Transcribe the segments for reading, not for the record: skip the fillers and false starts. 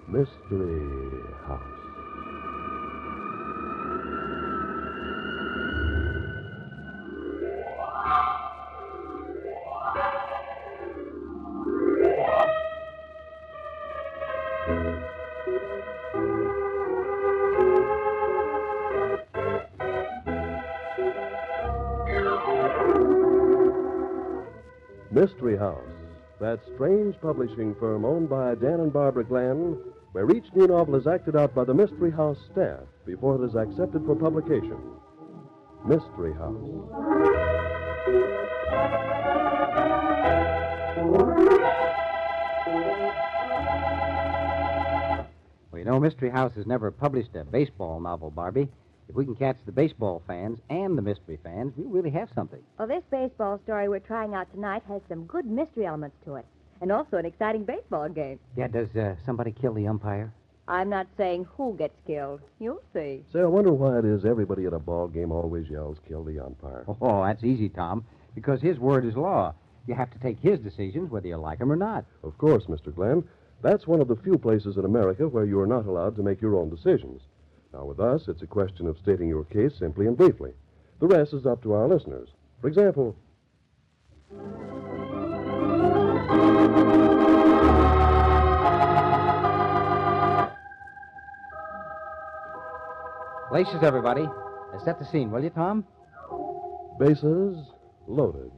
Mystery House. Mystery House, that strange publishing firm owned by Dan and Barbara Glenn, where each new novel is acted out by the Mystery House staff before it is accepted for publication. Mystery House. Well, you know, Mystery House has never published a baseball novel, Barbie. If we can catch the baseball fans and the mystery fans, we really have something. Well, this baseball story we're trying out tonight has some good mystery elements to it, and also an exciting baseball game. Yeah, does somebody kill the umpire? I'm not saying who gets killed. You'll see. Say, I wonder why it is everybody at a ball game always yells, kill the umpire. Oh, that's easy, Tom, because his word is law. You have to take his decisions whether you like them or not. Of course, Mr. Glenn. That's one of the few places in America where you are not allowed to make your own decisions. Now, with us, it's a question of stating your case simply and briefly. The rest is up to our listeners. For example... Places, everybody. Set the scene, will you, Tom? Bases loaded.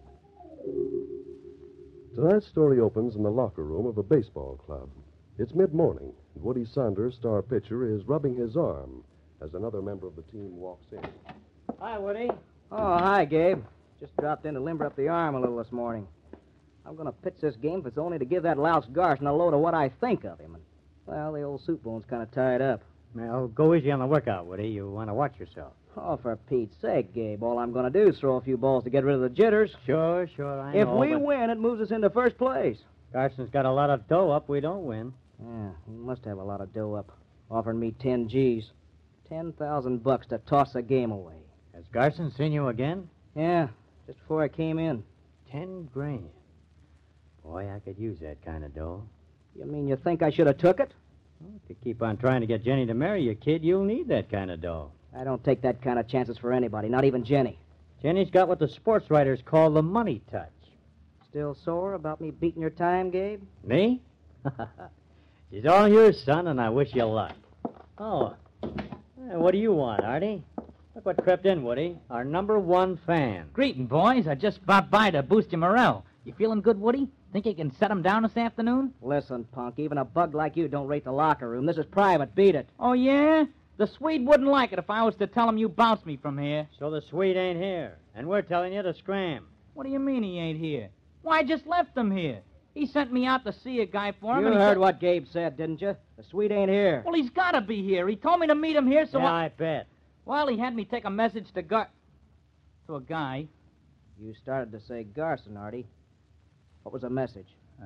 Tonight's story opens in the locker room of a baseball club. It's mid-morning, and Woody Saunders, star pitcher, is rubbing his arm as another member of the team walks in. Hi, Woody. Oh, hi, Gabe. Just dropped in to limber up the arm a little this morning. I'm going to pitch this game if it's only to give that louse Garson a load of what I think of him. And, well, the old soup bone's kind of tied up. Well, go easy on the workout, Woody. You want to watch yourself. Oh, for Pete's sake, Gabe. All I'm going to do is throw a few balls to get rid of the jitters. Sure, I If know. we win, it moves us into first place. Garson's got a lot of dough up. We don't win. Yeah, he must have a lot of dough up. Offering me 10 G's. $10,000 to toss the game away. Has Garson seen you again? Yeah, just before I came in. 10 grand. Boy, I could use that kind of dough. You mean you think I should have took it? Well, if you keep on trying to get Jenny to marry you, kid, you'll need that kind of dough. I don't take that kind of chances for anybody, not even Jenny. Jenny's got what the sports writers call the money touch. Still sore about me beating your time, Gabe? Me? She's all yours, son, and I wish you luck. Oh, what do you want, Artie? Look what crept in, Woody. Our #1 fan. Greeting, boys. I just stopped by to boost your morale. You feeling good, Woody? Think you can set 'em down this afternoon? Listen, punk, even a bug like you don't rate the locker room. This is private. Beat it. Oh, yeah? The Swede wouldn't like it if I was to tell him you bounced me from here. So the Swede ain't here, and we're telling you to scram. What do you mean he ain't here? Why, I just left him here. He sent me out to see a guy for him. You and he heard said... what Gabe said, didn't you? The Swede ain't here. Well, he's got to be here. He told me to meet him here, so I bet. Well, he had me take a message to to a guy. You started to say Garson, Artie. What was the message?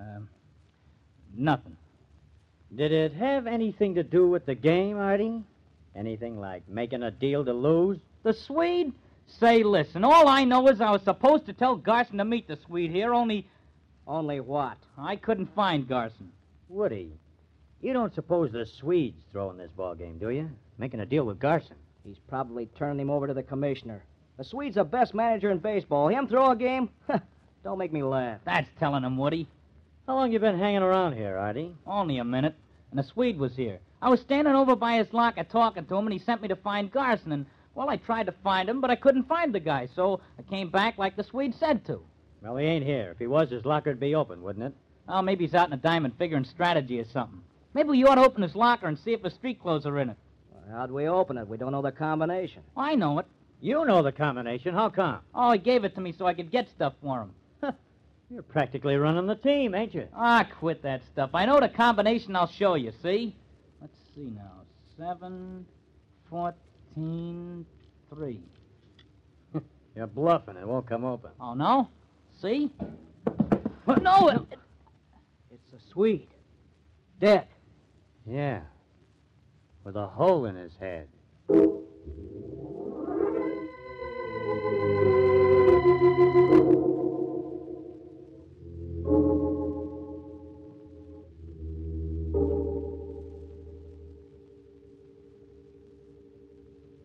Nothing. Did it have anything to do with the game, Artie? Anything like making a deal to lose? The Swede? Say, listen, all I know is I was supposed to tell Garson to meet the Swede here, only Only what? I couldn't find Garson. Woody, you don't suppose the Swede's throwing this ball game, do you? Making a deal with Garson. He's probably turning him over to the commissioner. The Swede's the best manager in baseball. Him throw a game? Don't make me laugh. That's telling him, Woody. How long you been hanging around here, Artie? Only a minute, and the Swede was here. I was standing over by his locker talking to him, and he sent me to find Garson, and, well, I tried to find him, but I couldn't find the guy, so I came back like the Swede said to. Well, he ain't here. If he was, his locker'd be open, wouldn't it? Oh, maybe he's out in a diamond figuring strategy or something. Maybe we ought to open his locker and see if the street clothes are in it. Well, how'd we open it? We don't know the combination. I know it. You know the combination. How come? Oh, he gave it to me so I could get stuff for him. You're practically running the team, ain't you? Ah, quit that stuff. I know the combination. I'll show you, see? Let's see now. 7, 14, 3. You're bluffing. It won't come open. Oh, no? See? No, It's a Swede. Dead. Yeah. With a hole in his head.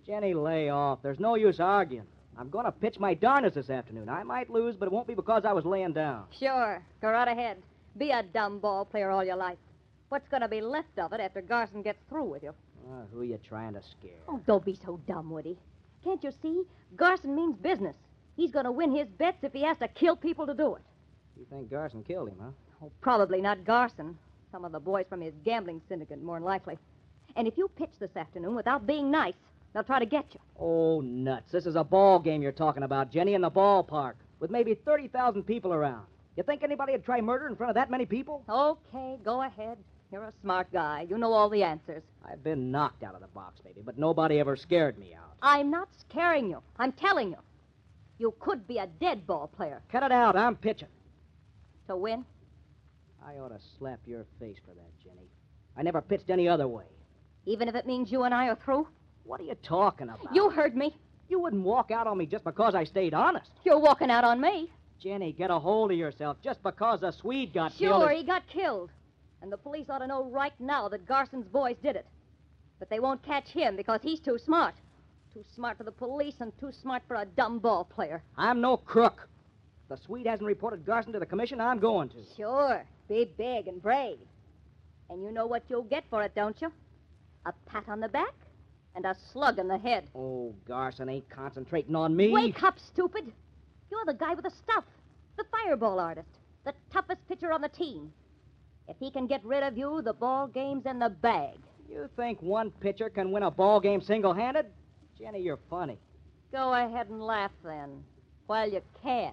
Jenny, lay off. There's no use arguing. I'm going to pitch my darnest this afternoon. I might lose, but it won't be because I was laying down. Sure. Go right ahead. Be a dumb ball player all your life. What's going to be left of it after Garson gets through with you? Who are you trying to scare? Oh, don't be so dumb, Woody. Can't you see? Garson means business. He's going to win his bets if he has to kill people to do it. You think Garson killed him, huh? Oh, probably not Garson. Some of the boys from his gambling syndicate, more than likely. And if you pitch this afternoon without being nice, they'll try to get you. Oh, nuts. This is a ball game you're talking about, Jenny, in the ballpark, with maybe 30,000 people around. You think anybody would try murder in front of that many people? Okay, go ahead. You're a smart guy. You know all the answers. I've been knocked out of the box, baby, but nobody ever scared me out. I'm not scaring you. I'm telling you. You could be a dead ball player. Cut it out. I'm pitching. To win? I ought to slap your face for that, Jenny. I never pitched any other way. Even if it means you and I are through? What are you talking about? You heard me. You wouldn't walk out on me just because I stayed honest. You're walking out on me. Jenny, get a hold of yourself. Just because a Swede got Sure, killed... he got killed. And the police ought to know right now that Garson's boys did it. But they won't catch him because he's too smart. Too smart for the police and too smart for a dumb ball player. I'm no crook. If the Swede hasn't reported Garson to the commission, I'm going to. Sure. Be big and brave. And you know what you'll get for it, don't you? A pat on the back and a slug in the head. Oh, Garson ain't concentrating on me. Wake up, stupid. You're the guy with the stuff. The fireball artist. The toughest pitcher on the team. If he can get rid of you, the ball game's in the bag. You think one pitcher can win a ball game single-handed? Jenny, you're funny. Go ahead and laugh, then, while you can.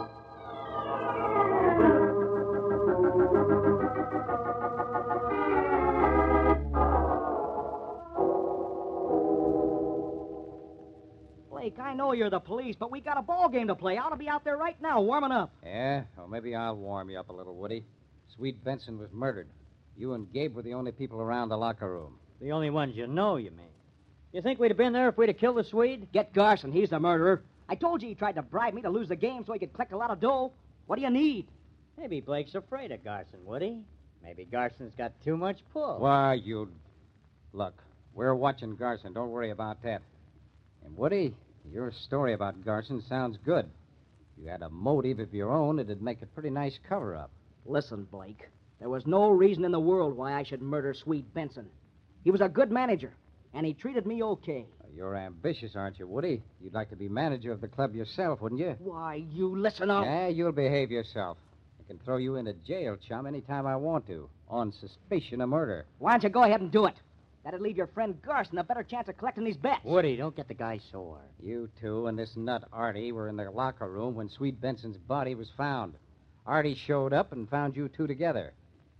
Blake, I know you're the police, but we got a ball game to play. I ought to be out there right now, warming up. Yeah? Well, maybe I'll warm you up a little, Woody. Swede Benson was murdered. You and Gabe were the only people around the locker room. The only ones you know, you mean. You think we'd have been there if we'd have killed the Swede? Get Garson. He's the murderer. I told you he tried to bribe me to lose the game so he could collect a lot of dough. What do you need? Maybe Blake's afraid of Garson, Woody. Maybe Garson's got too much pull. Why, you... Look, we're watching Garson. Don't worry about that. And, Woody, your story about Garson sounds good. If you had a motive of your own, it'd make a pretty nice cover-up. Listen, Blake. There was no reason in the world why I should murder Swede Benson. He was a good manager, and he treated me okay. You're ambitious, aren't you, Woody? You'd like to be manager of the club yourself, wouldn't you? Why, you listen up. Yeah, you'll behave yourself. I can throw you into jail, chum, any time I want to, on suspicion of murder. Why don't you go ahead and do it? That'd leave your friend Garson a better chance of collecting these bets. Woody, don't get the guy sore. You two and this nut Artie were in the locker room when Swede Benson's body was found. Artie showed up and found you two together.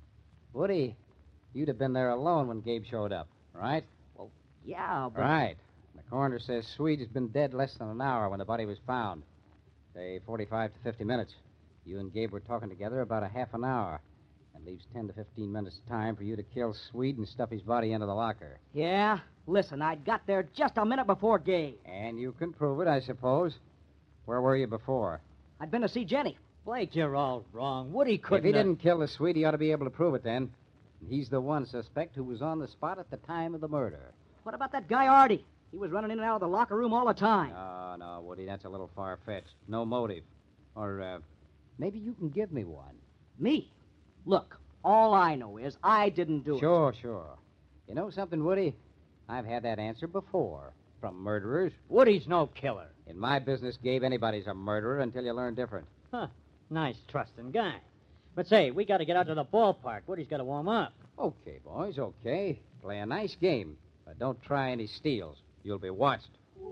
Woody, you'd have been there alone when Gabe showed up, right? Well, yeah, but... Right. The coroner says Swede has been dead less than an hour when the body was found. Say 45 to 50 minutes. You and Gabe were talking together about a half an hour. That leaves 10 to 15 minutes time for you to kill Swede and stuff his body into the locker. Yeah? Listen, I got there just a minute before Gabe. And you can prove it, I suppose. Where were you before? I'd been to see Jenny. Blake, you're all wrong. Woody couldn't... If he didn't kill the Swede, he ought to be able to prove it then. He's the one suspect who was on the spot at the time of the murder. What about that guy Artie? He was running in and out of the locker room all the time. No, Woody, that's a little far-fetched. No motive. Or, maybe you can give me one. Me? Look, all I know is I didn't do it. Sure. You know something, Woody? I've had that answer before. From murderers. Woody's no killer. In my business, Gabe, anybody's a murderer until you learn different. Huh. Nice, trusting guy. But say, we got to get out to the ballpark. Woody's got to warm up. Okay, boys, okay. Play a nice game. But don't try any steals. You'll be watched.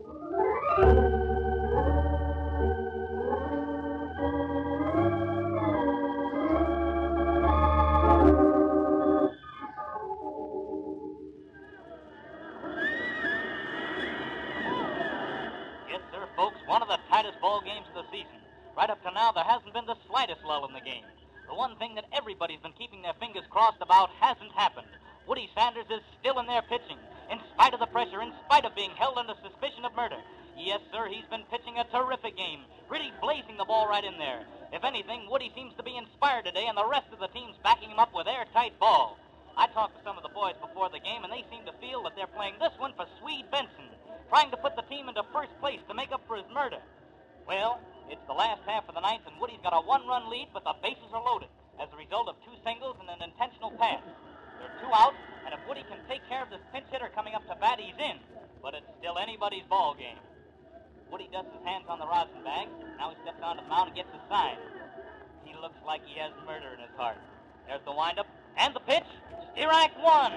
Yes, sir, folks, one of the tightest ball games of the season. Right up to now, there hasn't been the slightest lull in the game. The one thing that everybody's been keeping their fingers crossed about hasn't happened. Woody Sanders is still in there pitching, in spite of the pressure, in spite of being held under suspicion of murder. Yes, sir, he's been pitching a terrific game, really blazing the ball right in there. If anything, Woody seems to be inspired today, and the rest of the team's backing him up with airtight ball. I talked to some of the boys before the game, and they seem to feel that they're playing this one for Swede Benson. trying to put the team into first place to make up for his murder. Well, it's the last half of the ninth, and Woody's got a one-run lead, but the bases are loaded as a result of 2 singles and an intentional pass. There are 2 outs, and if Woody can take care of this pinch hitter coming up to bat, he's in. But it's still anybody's ball game. Woody dusts his hands on the rosin bag. Now he steps onto the mound and gets a sign. He looks like he has murder in his heart. There's the windup and the pitch. Strike 1.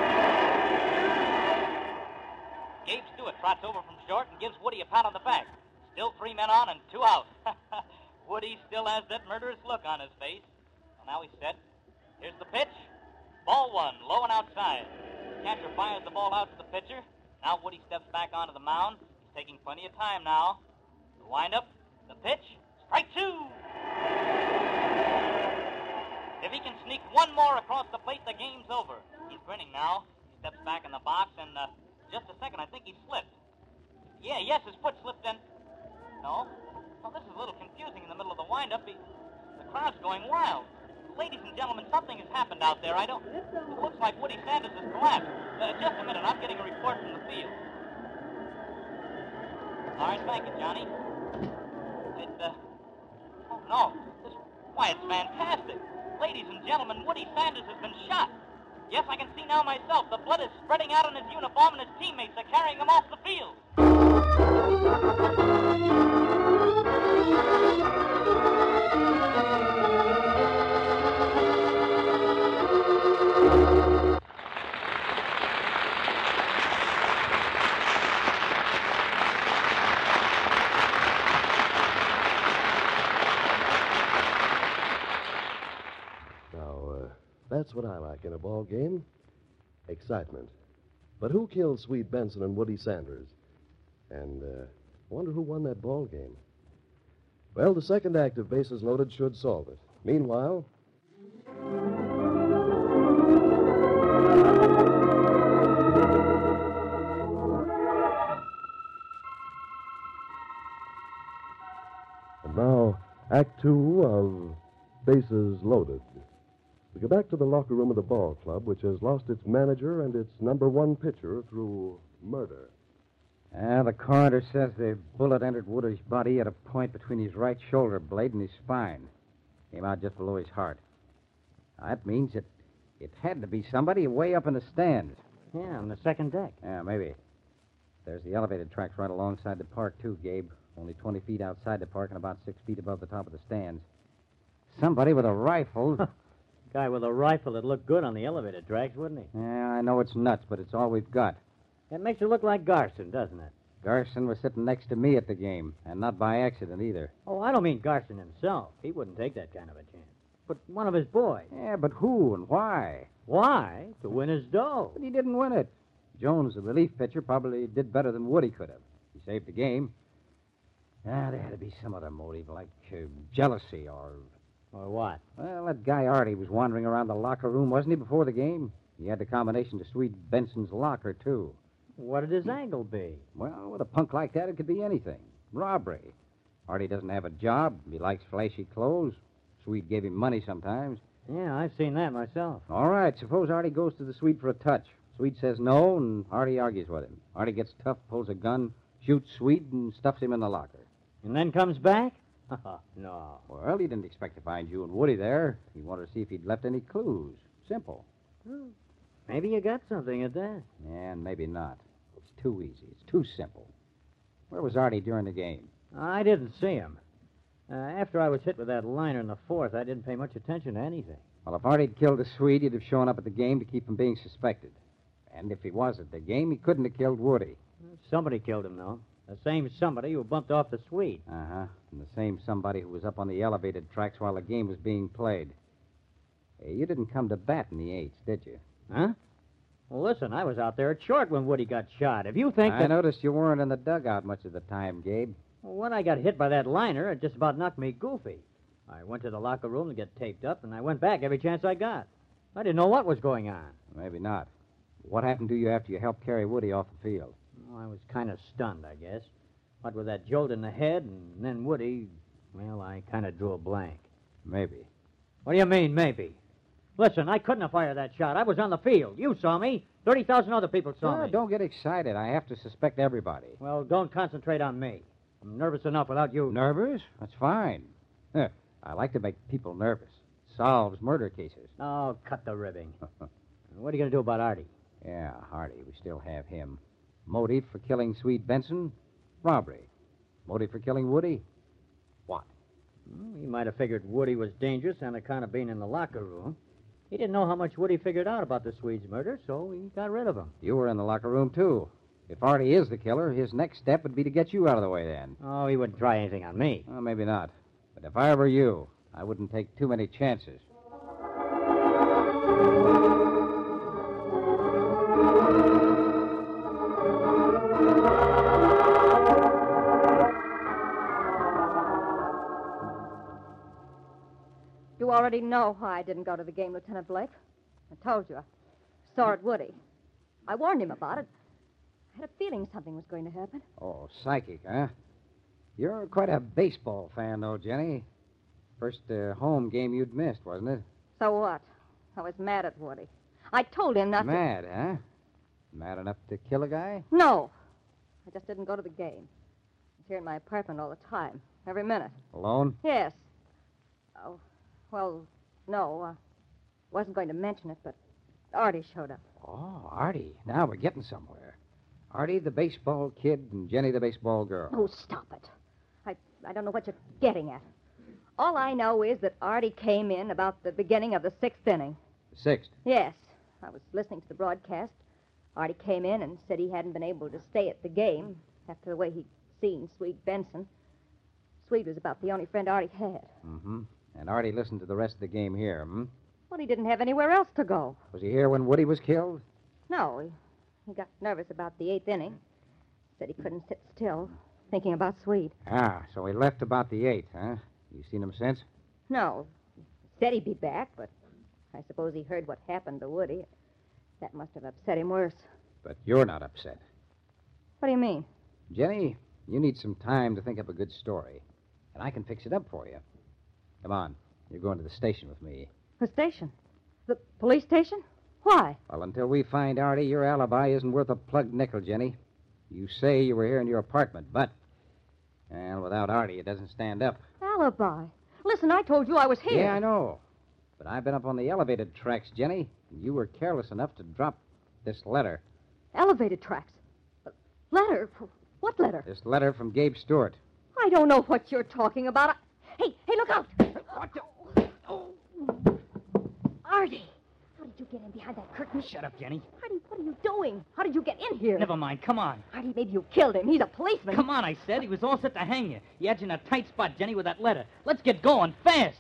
Gabe Stewart trots over from short and gives Woody a pat on the back. Still 3 men on and 2 out. Woody still has that murderous look on his face. Well, now he's set. Here's the pitch. Ball 1, low and outside. The catcher fires the ball out to the pitcher. Now Woody steps back onto the mound. He's taking plenty of time now. The windup, the pitch, strike 2. If he can sneak 1 more across the plate, the game's over. He's grinning now. He steps back in the box, and just a second, I think he slipped. Yes, his foot slipped in. No? Well, this is a little confusing in the middle of the windup. The crowd's going wild. Ladies and gentlemen, something has happened out there. It looks like Woody Sanders has collapsed. Just a minute, I'm getting a report from the field. All right, thank you, Johnny. Oh, no. Why, it's fantastic. Ladies and gentlemen, Woody Sanders has been shot. Yes, I can see now myself. The blood is spreading out on his uniform, and his teammates are carrying him off the field. That's what I like in a ball game. Excitement. But who killed Swede Benson and Woody Sanders? And wonder who won that ball game. Well, the second act of Bases Loaded should solve it. Meanwhile... And now, Act 2 of Bases Loaded. We go back to the locker room of the ball club, which has lost its manager and its number 1 pitcher through murder. The coroner says the bullet entered Woody's body at a point between his right shoulder blade and his spine. Came out just below his heart. That means it had to be somebody way up in the stands. Yeah, on the second deck. Yeah, maybe. There's the elevated tracks right alongside the park, too, Gabe. Only 20 feet outside the park and about 6 feet above the top of the stands. Somebody with a rifle... Guy with a rifle would look good on the elevated tracks, wouldn't he? Yeah, I know it's nuts, but it's all we've got. It makes it look like Garson, doesn't it? Garson was sitting next to me at the game, and not by accident either. Oh, I don't mean Garson himself. He wouldn't take that kind of a chance. But one of his boys. Yeah, but who and why? Why? To win his dough. But he didn't win it. Jones, the relief pitcher, probably did better than Woody could have. He saved the game. There had to be some other motive, like jealousy or... Or what? Well, that guy Artie was wandering around the locker room, wasn't he, before the game? He had the combination to Swede Benson's locker, too. What did his angle be? Well, with a punk like that, it could be anything. Robbery. Artie doesn't have a job. He likes flashy clothes. Swede gave him money sometimes. Yeah, I've seen that myself. All right, suppose Artie goes to the Swede for a touch. Swede says no, and Artie argues with him. Artie gets tough, pulls a gun, shoots Swede, and stuffs him in the locker. And then comes back? No. Well, he didn't expect to find you and Woody there. He wanted to see if he'd left any clues. Simple. Maybe you got something at that. Yeah, and maybe not. It's too easy. It's too simple. Where was Artie during the game? I didn't see him. After I was hit with that liner in the fourth, I didn't pay much attention to anything. Well, if Artie'd killed the Swede, he'd have shown up at the game to keep from being suspected. And if he was at the game, he couldn't have killed Woody. Somebody killed him, though. The same somebody who bumped off the Swede. Uh-huh. And the same somebody who was up on the elevated tracks while the game was being played. Hey, you didn't come to bat in the eights, did you? Huh? Well, listen, I was out there at short when Woody got shot. If you think I noticed you weren't in the dugout much of the time, Gabe. Well, when I got hit by that liner, it just about knocked me goofy. I went to the locker room to get taped up, and I went back every chance I got. I didn't know what was going on. Maybe not. What happened to you after you helped carry Woody off the field? Well, I was kind of stunned, I guess. What with that jolt in the head, and then Woody, well, I kind of drew a blank. Maybe. What do you mean, maybe? Listen, I couldn't have fired that shot. I was on the field. You saw me. 30,000 other people saw me. Don't get excited. I have to suspect everybody. Well, don't concentrate on me. I'm nervous enough without you. Nervous? That's fine. I like to make people nervous. Solves murder cases. Oh, cut the ribbing. What are you going to do about Artie? Yeah, Hardy. We still have him. Motive for killing Swede Benson? Robbery. Motive for killing Woody? What? He might have figured Woody was dangerous on account of being in the locker room. He didn't know how much Woody figured out about the Swede's murder, so he got rid of him. You were in the locker room, too. If Artie is the killer, his next step would be to get you out of the way then. Oh, he wouldn't try anything on me. Well, maybe not. But if I were you, I wouldn't take too many chances. You already know why I didn't go to the game, Lieutenant Blake. I told you. I saw it Woody. I warned him about it. I had a feeling something was going to happen. Oh, psychic, huh? You're quite a baseball fan, though, Jenny. First home game you'd missed, wasn't it? So what? I was mad at Woody. I told him not to... Mad, huh? Mad enough to kill a guy? No. I just didn't go to the game. I was here in my apartment all the time, every minute. Alone? Yes. Oh, well, no. Wasn't going to mention it, but Artie showed up. Oh, Artie. Now we're getting somewhere. Artie, the baseball kid, and Jenny, the baseball girl. Oh, stop it. I don't know what you're getting at. All I know is that Artie came in about the beginning of the 6th inning. The sixth? Yes. I was listening to the broadcast. Artie came in and said he hadn't been able to stay at the game after the way he'd seen Swede Benson. Swede was about the only friend Artie had. Mm-hmm. And Artie listened to the rest of the game here, hmm? Well, he didn't have anywhere else to go. Was he here when Woody was killed? No, he got nervous about the 8th inning. Said he couldn't sit still, thinking about Swede. Ah, so he left about the 8th, huh? You seen him since? No. He said he'd be back, but I suppose he heard what happened to Woody. That must have upset him worse. But you're not upset. What do you mean? Jenny, you need some time to think up a good story. And I can fix it up for you. Come on. You're going to the station with me. The station? The police station? Why? Well, until we find Artie, your alibi isn't worth a plugged nickel, Jenny. You say you were here in your apartment, but... Well, without Artie, it doesn't stand up. Alibi? Listen, I told you I was here. Yeah, I know. But I've been up on the elevated tracks, Jenny, and you were careless enough to drop this letter. Elevated tracks? Letter? What letter? This letter from Gabe Stewart. I don't know what you're talking about. Hey, look out! Artie! How did you get in behind that curtain? Shut up, Jenny. Artie, what are you doing? How did you get in here? Never mind. Come on. Artie, maybe you killed him. He's a policeman. Come on, I said. He was all set to hang you. He had you in a tight spot, Jenny, with that letter. Let's get going, fast.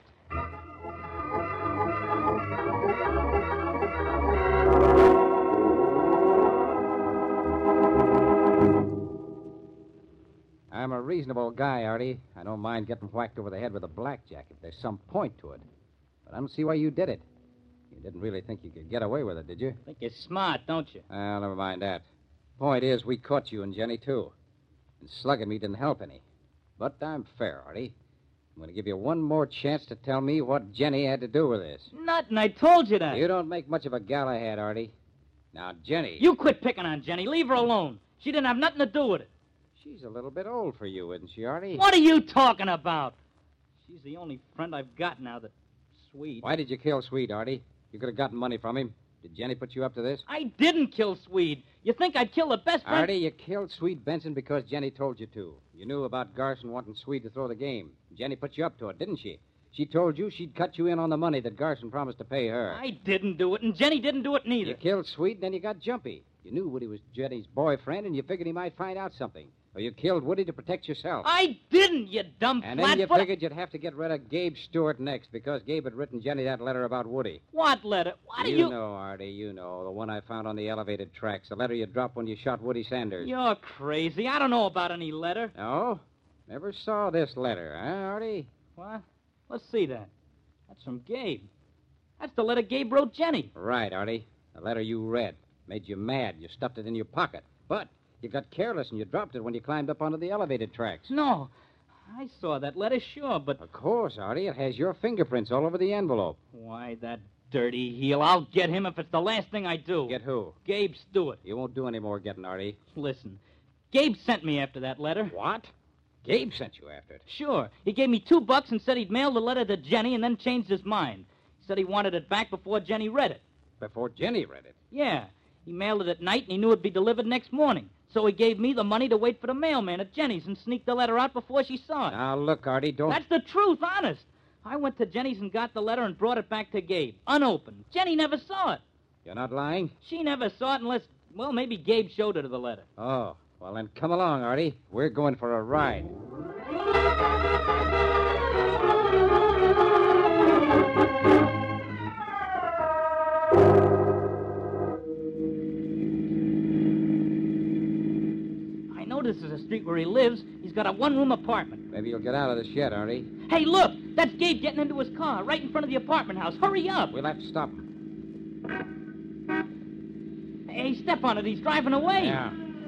I'm a reasonable guy, Artie. I don't mind getting whacked over the head with a blackjack if there's some point to it. But I don't see why you did it. You didn't really think you could get away with it, did you? Think you're smart, don't you? Well, never mind that. Point is, we caught you and Jenny, too. And slugging me didn't help any. But I'm fair, Artie. I'm going to give you one more chance to tell me what Jenny had to do with this. Nothing. I told you that. You don't make much of a Galahad, Artie. Now, Jenny... You quit picking on Jenny. Leave her alone. She didn't have nothing to do with it. She's a little bit old for you, isn't she, Artie? What are you talking about? She's the only friend I've got now that's Swede. Why did you kill Swede, Artie? You could have gotten money from him. Did Jenny put you up to this? I didn't kill Swede. You think I'd kill the best friend? Artie, you killed Swede Benson because Jenny told you to. You knew about Garson wanting Swede to throw the game. Jenny put you up to it, didn't she? She told you she'd cut you in on the money that Garson promised to pay her. I didn't do it, and Jenny didn't do it neither. You killed Swede, and then you got jumpy. You knew Woody was Jenny's boyfriend, and you figured he might find out something. Or you killed Woody to protect yourself. I didn't, you dumb And then you flatfoot. figured you'd have to get rid of Gabe Stewart next because Gabe had written Jenny that letter about Woody. What letter? What are You you... know, Artie, you know. The one I found on the elevated tracks. The letter you dropped when you shot Woody Sanders. You're crazy. I don't know about any letter. No? Never saw this letter, huh, Artie? What? Let's see that. That's from Gabe. That's the letter Gabe wrote Jenny. Right, Artie. The letter you read. Made you mad. You stuffed it in your pocket. But you got careless and you dropped it when you climbed up onto the elevated tracks. No. I saw that letter, sure, but... Of course, Artie. It has your fingerprints all over the envelope. Why, that dirty heel. I'll get him if it's the last thing I do. Get who? Gabe Stewart. You won't do any more getting, Artie. Listen, Gabe sent me after that letter. What? Gabe sent you after it. Sure. He gave me $2 and said he'd mail the letter to Jenny and then changed his mind. He said he wanted it back before Jenny read it. Before Jenny read it? Yeah. He mailed it at night and he knew it'd be delivered next morning. So he gave me the money to wait for the mailman at Jenny's and sneak the letter out before she saw it. Now, look, Artie, don't... That's the truth, honest. I went to Jenny's and got the letter and brought it back to Gabe, unopened. Jenny never saw it. You're not lying? She never saw it unless, well, maybe Gabe showed her the letter. Oh, well, then come along, Artie. We're going for a ride. I know this is the street where he lives. He's got a one-room apartment. Maybe you'll get out of this yet, Artie. Hey, look! That's Gabe getting into his car right in front of the apartment house. Hurry up! We'll have to stop him. Hey, step on it. He's driving away. Yeah.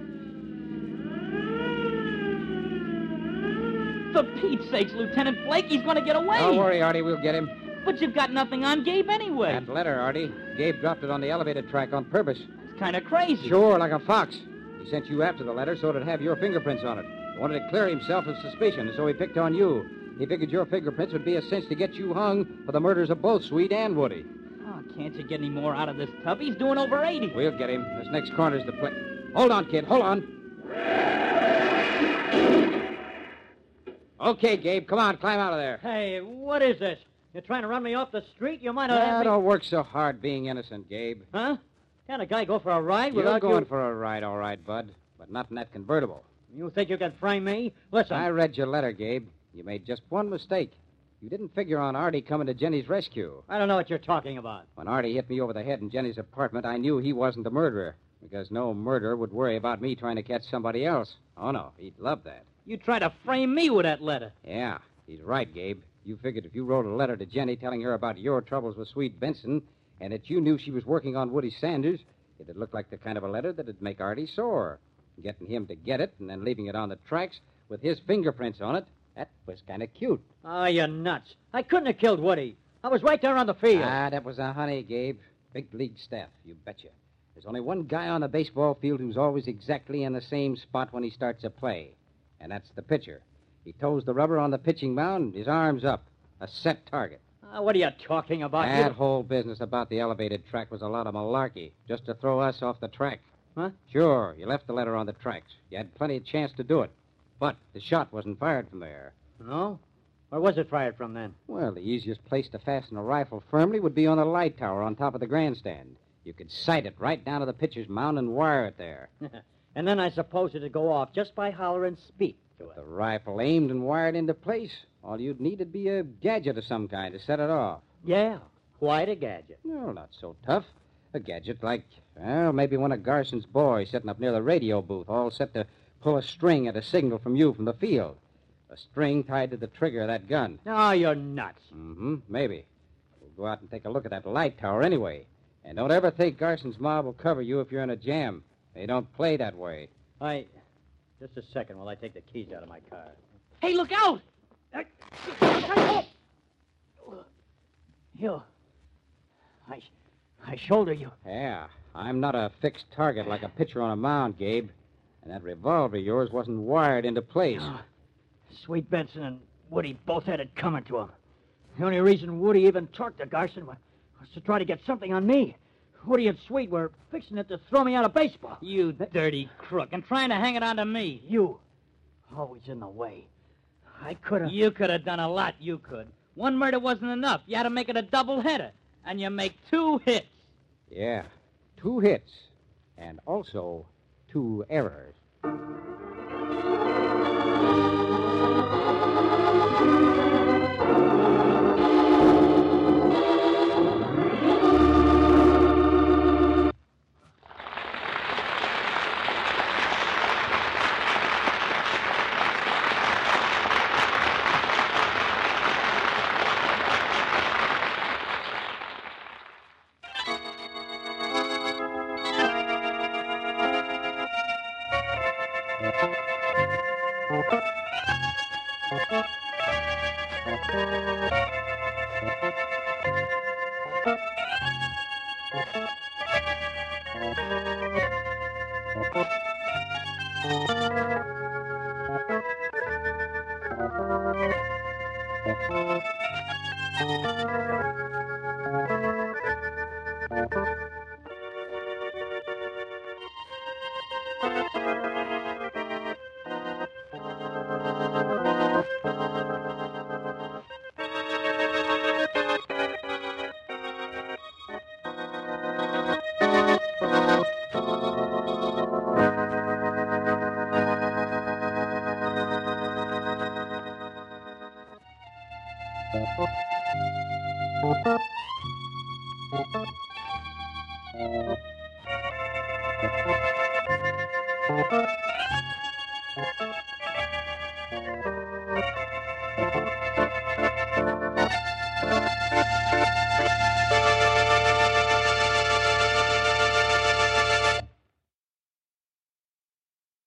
For Pete's sakes, Lieutenant Blake, he's going to get away. Don't worry, Artie. We'll get him. But you've got nothing on Gabe anyway. That letter, Artie. Gabe dropped it on the elevated track on purpose. It's kind of crazy. Sure, like a fox. He sent you after the letter so it'd have your fingerprints on it. He wanted to clear himself of suspicion, so he picked on you. He figured your fingerprints would be a cinch to get you hung for the murders of both Sweet and Woody. Oh, can't you get any more out of this tub? He's doing over 80. We'll get him. This next corner's the place. Hold on, kid. Hold on. Okay, Gabe. Come on. Climb out of there. Hey, what is this? You're trying to run me off the street? You might have... Don't work so hard being innocent, Gabe. Huh? Can't a guy go for a ride You're without going you... for a ride, all right, bud. But not in that convertible. You think you can frame me? Listen. I read your letter, Gabe. You made just one mistake. You didn't figure on Artie coming to Jenny's rescue. I don't know what you're talking about. When Artie hit me over the head in Jenny's apartment, I knew he wasn't the murderer. Because no murderer would worry about me trying to catch somebody else. Oh, no. He'd love that. You tried to frame me with that letter. Yeah, he's right, Gabe. You figured if you wrote a letter to Jenny telling her about your troubles with Sweet Benson and that you knew she was working on Woody Sanders, it'd look like the kind of a letter that'd make Artie sore. Getting him to get it and then leaving it on the tracks with his fingerprints on it, that was kind of cute. Oh, you're nuts. I couldn't have killed Woody. I was right there on the field. That was a honey, Gabe. Big league staff, you betcha. There's only one guy on the baseball field who's always exactly in the same spot when he starts a play, and that's the pitcher. He toes the rubber on the pitching mound, his arms up, a set target. What are you talking about? That whole business about the elevated track was a lot of malarkey, just to throw us off the track. Huh? Sure, you left the letter on the tracks. You had plenty of chance to do it. But the shot wasn't fired from there. No? Where was it fired from, then? Well, the easiest place to fasten a rifle firmly would be on the light tower on top of the grandstand. You could sight it right down to the pitcher's mound and wire it there. And then I suppose it'd go off just by hollering speak to it. The rifle aimed and wired into place. All you'd need would be a gadget of some kind to set it off. Yeah, quite a gadget. No, not so tough. A gadget like, well, maybe one of Garson's boys sitting up near the radio booth, all set to pull a string at a signal from you from the field. A string tied to the trigger of that gun. Oh, you're nuts. Mm-hmm, maybe. We'll go out and take a look at that light tower anyway. And don't ever think Garson's mob will cover you if you're in a jam. They don't play that way. Just a second while I take the keys out of my car. Hey, look out! You. I shoulder you. Yeah, I'm not a fixed target like a pitcher on a mound, Gabe. And that revolver of yours wasn't wired into place. Oh, Sweet Benson and Woody both had it coming to them. The only reason Woody even talked to Garson was to try to get something on me. Woody and Sweet were fixing it to throw me out of baseball. You dirty crook, and trying to hang it on to me. You. Always in the way. I could have... You could have done a lot, you could. One murder wasn't enough. You had to make it a double-header. And you make 2 hits. Yeah, 2 hits. And also 2 errors.